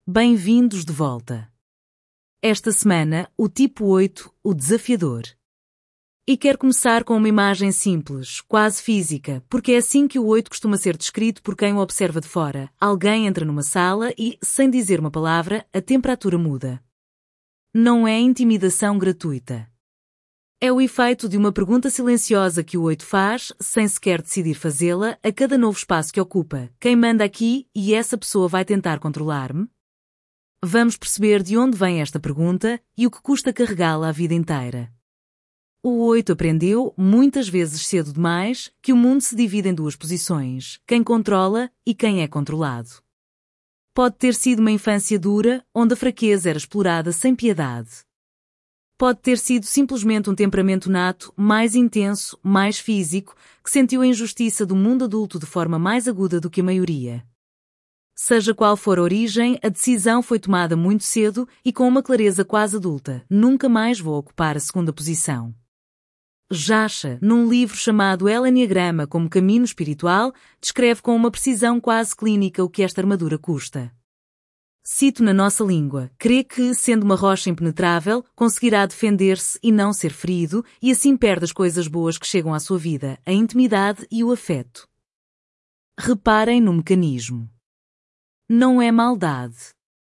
Bem-vindos de volta. Esta semana, o tipo 8, o desafiador. E quero começar com uma imagem simples, quase física, porque é assim que o 8 costuma ser descrito por quem o observa de fora. Alguém entra numa sala e, sem dizer uma palavra, a temperatura muda. Não é intimidação gratuita. É o efeito de uma pergunta silenciosa que o 8 faz, sem sequer decidir fazê-la, a cada novo espaço que ocupa. Quem manda aqui e essa pessoa vai tentar controlar-me? Vamos perceber de onde vem esta pergunta e o que custa carregá-la a vida inteira. O 8 aprendeu, muitas vezes cedo demais, que o mundo se divide em duas posições, quem controla e quem é controlado. Pode ter sido uma infância dura, onde a fraqueza era explorada sem piedade. Pode ter sido simplesmente um temperamento nato, mais intenso, mais físico, que sentiu a injustiça do mundo adulto de forma mais aguda do que a maioria. Seja qual for a origem, a decisão foi tomada muito cedo e com uma clareza quase adulta. Nunca mais vou ocupar a segunda posição. Jascha, num livro chamado El Enneagrama como Caminho Espiritual, descreve com uma precisão quase clínica o que esta armadura custa. Cito na nossa língua, crê que, sendo uma rocha impenetrável, conseguirá defender-se e não ser ferido, e assim perde as coisas boas que chegam à sua vida, a intimidade e o afeto. Reparem no mecanismo. Não é maldade.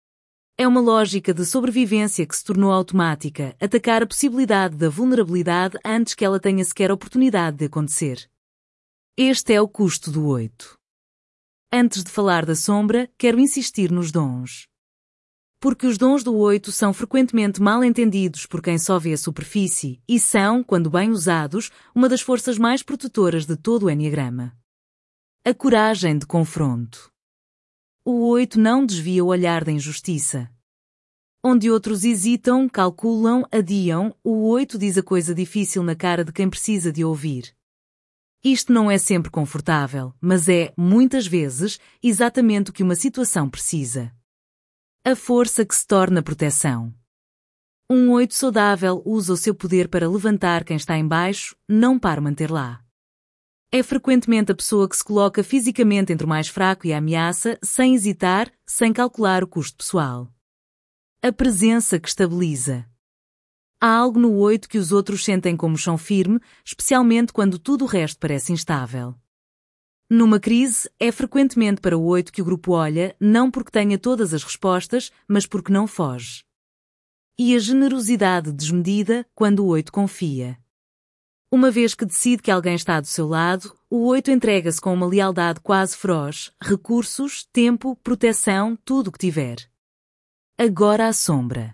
É uma lógica de sobrevivência que se tornou automática, atacar a possibilidade da vulnerabilidade antes que ela tenha sequer oportunidade de acontecer. Este é o custo do 8. Antes de falar da sombra, quero insistir nos dons. Porque os dons do 8 são frequentemente mal entendidos por quem só vê a superfície e são, quando bem usados, uma das forças mais protetoras de todo o Enneagrama. A coragem de confronto. O 8 não desvia o olhar da injustiça. Onde outros hesitam, calculam, adiam, o 8 diz a coisa difícil na cara de quem precisa de ouvir. Isto não é sempre confortável, mas é, muitas vezes, exatamente o que uma situação precisa. A força que se torna proteção. Um 8 saudável usa o seu poder para levantar quem está em baixo, não para manter lá. É frequentemente a pessoa que se coloca fisicamente entre o mais fraco e a ameaça, sem hesitar, sem calcular o custo pessoal. A presença que estabiliza. Há algo no 8 que os outros sentem como chão firme, especialmente quando tudo o resto parece instável. Numa crise, é frequentemente para o 8 que o grupo olha, não porque tenha todas as respostas, mas porque não foge. E a generosidade desmedida, quando o 8 confia. Uma vez que decide que alguém está do seu lado, o 8 entrega-se com uma lealdade quase feroz, recursos, tempo, proteção, tudo o que tiver. Agora a sombra.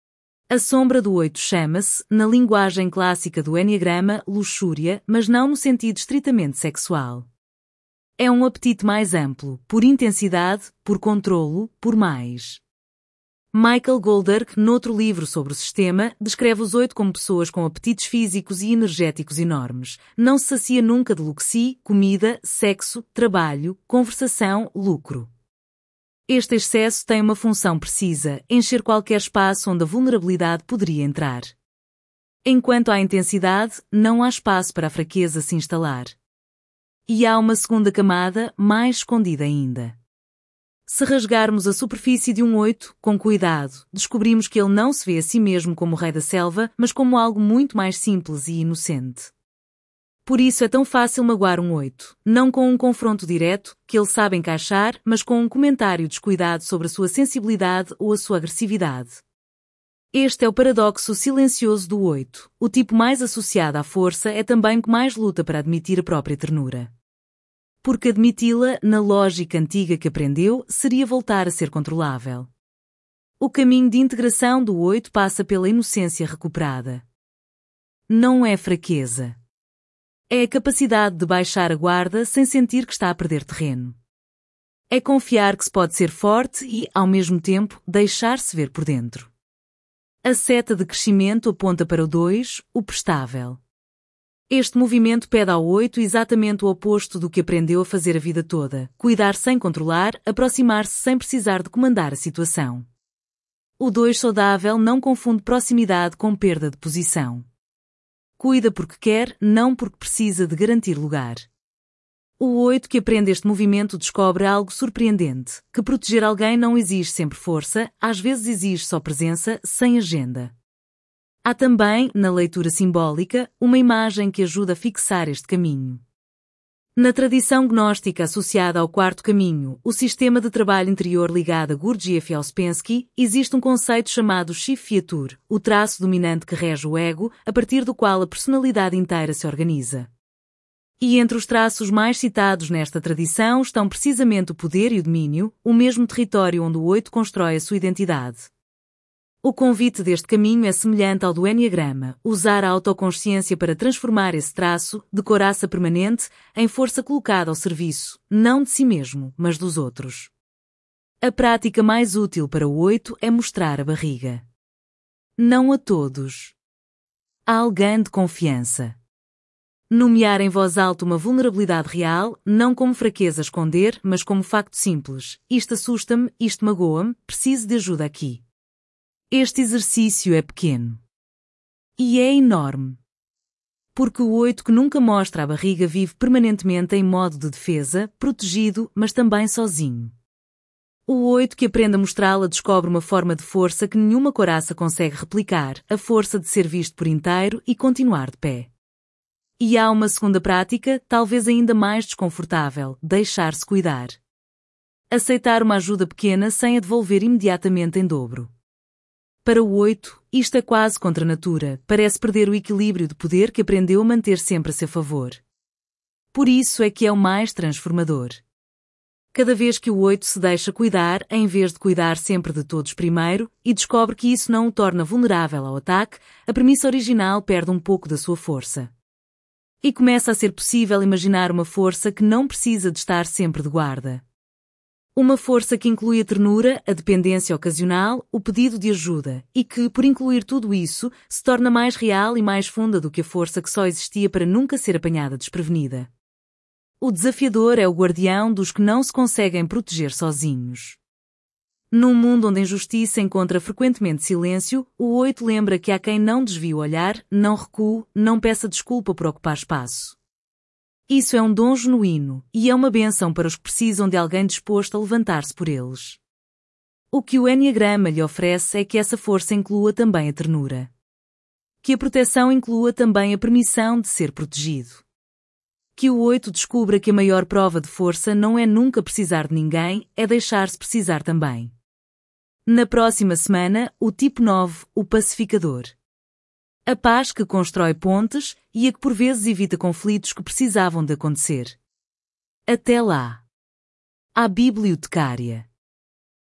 A sombra do 8 chama-se, na linguagem clássica do Enneagrama, luxúria, mas não no sentido estritamente sexual. É um apetite mais amplo, por intensidade, por controlo, por mais. Michael Goldberg, noutro livro sobre o sistema, descreve os 8 como pessoas com apetites físicos e energéticos enormes. Não se sacia nunca de luxi, comida, sexo, trabalho, conversação, lucro. Este excesso tem uma função precisa, encher qualquer espaço onde a vulnerabilidade poderia entrar. Enquanto há intensidade, não há espaço para a fraqueza se instalar. E há uma segunda camada, mais escondida ainda. Se rasgarmos a superfície de um 8, com cuidado, descobrimos que ele não se vê a si mesmo como o rei da selva, mas como algo muito mais simples e inocente. Por isso é tão fácil magoar um 8, não com um confronto direto, que ele sabe encaixar, mas com um comentário descuidado sobre a sua sensibilidade ou a sua agressividade. Este é o paradoxo silencioso do 8. O tipo mais associado à força é também o que mais luta para admitir a própria ternura. Porque admiti-la, na lógica antiga que aprendeu, seria voltar a ser controlável. O caminho de integração do 8 passa pela inocência recuperada. Não é fraqueza. É a capacidade de baixar a guarda sem sentir que está a perder terreno. É confiar que se pode ser forte e, ao mesmo tempo, deixar-se ver por dentro. A seta de crescimento aponta para o 2, o prestável. Este movimento pede ao 8 exatamente o oposto do que aprendeu a fazer a vida toda, cuidar sem controlar, aproximar-se sem precisar de comandar a situação. O 2 saudável não confunde proximidade com perda de posição. Cuida porque quer, não porque precisa de garantir lugar. O 8 que aprende este movimento descobre algo surpreendente, que proteger alguém não exige sempre força, às vezes exige só presença, sem agenda. Há também, na leitura simbólica, uma imagem que ajuda a fixar este caminho. Na tradição gnóstica associada ao quarto caminho, o sistema de trabalho interior ligado a Gurdjieff e Ouspensky, existe um conceito chamado Shift-Fiatur, o traço dominante que rege o ego, a partir do qual a personalidade inteira se organiza. E entre os traços mais citados nesta tradição estão precisamente o poder e o domínio, o mesmo território onde o 8 constrói a sua identidade. O convite deste caminho é semelhante ao do Enneagrama, usar a autoconsciência para transformar esse traço, de couraça permanente, em força colocada ao serviço, não de si mesmo, mas dos outros. A prática mais útil para o 8 é mostrar a barriga. Não a todos. A alguém de confiança. Nomear em voz alta uma vulnerabilidade real, não como fraqueza a esconder, mas como facto simples. Isto assusta-me, isto magoa-me, preciso de ajuda aqui. Este exercício é pequeno. E é enorme. Porque o 8 que nunca mostra a barriga vive permanentemente em modo de defesa, protegido, mas também sozinho. O 8 que aprende a mostrá-la descobre uma forma de força que nenhuma couraça consegue replicar, a força de ser visto por inteiro e continuar de pé. E há uma segunda prática, talvez ainda mais desconfortável, deixar-se cuidar. Aceitar uma ajuda pequena sem a devolver imediatamente em dobro. Para o 8, isto é quase contra a natura, parece perder o equilíbrio de poder que aprendeu a manter sempre a seu favor. Por isso é que é o mais transformador. Cada vez que o 8 se deixa cuidar, em vez de cuidar sempre de todos primeiro, e descobre que isso não o torna vulnerável ao ataque, a premissa original perde um pouco da sua força. E começa a ser possível imaginar uma força que não precisa de estar sempre de guarda. Uma força que inclui a ternura, a dependência ocasional, o pedido de ajuda, e que, por incluir tudo isso, se torna mais real e mais funda do que a força que só existia para nunca ser apanhada desprevenida. O desafiador é o guardião dos que não se conseguem proteger sozinhos. Num mundo onde a injustiça encontra frequentemente silêncio, o 8 lembra que há quem não desvie o olhar, não recue, não peça desculpa por ocupar espaço. Isso é um dom genuíno, e é uma bênção para os que precisam de alguém disposto a levantar-se por eles. O que o Enneagrama lhe oferece é que essa força inclua também a ternura. Que a proteção inclua também a permissão de ser protegido. Que o 8 descubra que a maior prova de força não é nunca precisar de ninguém, é deixar-se precisar também. Na próxima semana, o tipo 9, o pacificador. A paz que constrói pontes e a que por vezes evita conflitos que precisavam de acontecer. Até lá. A bibliotecária.